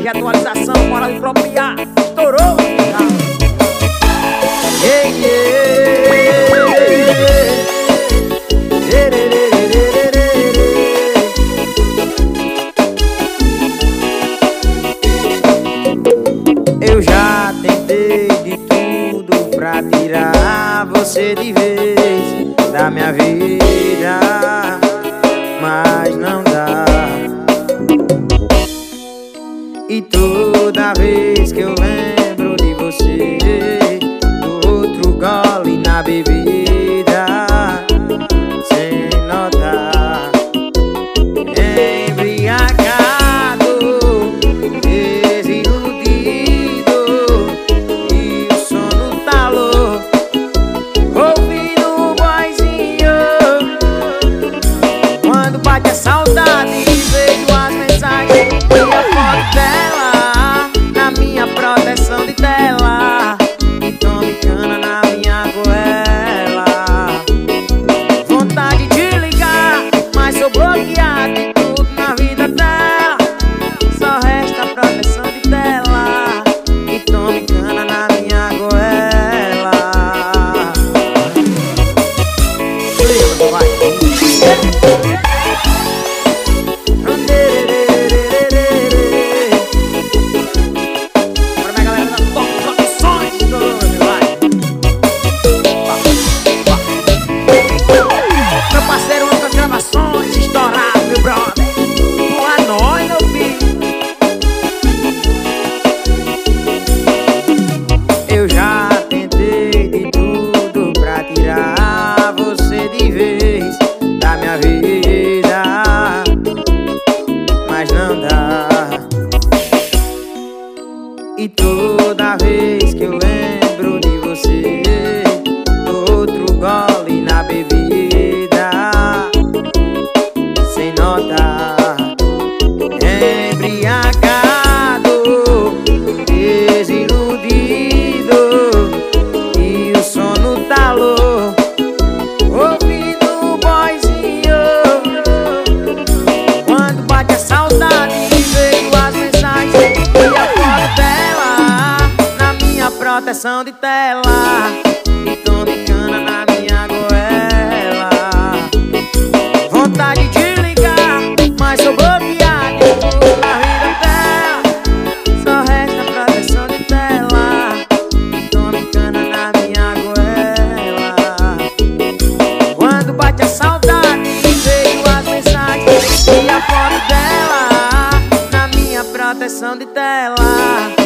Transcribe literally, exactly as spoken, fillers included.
atualização, bora apropriar. Estourou. Yeah, yeah. Eu já tentei de tudo pra tirar você de vez da minha vida, mas não dá. E toda vez que eu lembro de você, do outro gole na bebida, sem notar, embriagado, desiludido, e o sono tá louco, ouvindo o boyzinho. Quando bate a saudade, vejo as mensagens e a foto dela na minha proteção de tela, e tome cana na minha goela. Vontade de ligar, mas sou bloqueado de tudo na vida dela. Só resta a proteção de tela, e tome cana na minha goela. Vai. Eu já tentei de tudo pra tirar você de vez da minha vida, mas não dá. E toda vez que eu lembro de você, do outro gole na bebida, sem notar, embriagado, desiludido, e o sono tá louco, ouvindo o boyzinho. Quando bate a saudade, vejo as mensagens e a foto dela na minha proteção de tela, e tome cana na minha goela. Vontade de ligar, mas sou bloqueado na vida dela. Só resta a proteção de tela, e tome cana na minha goela. Quando bate a saudade, vejo as mensagens e a foto dela na minha proteção de tela,